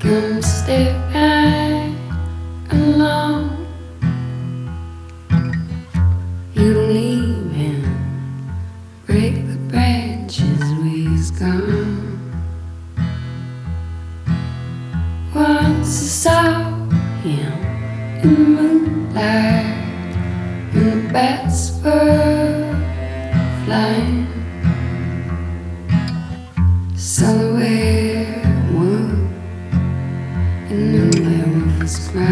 Come stay right along. You leave him, break the branches where he's gone. Once I saw him in the moonlight, and the bats were flying. Silhouette one, and then there was crying.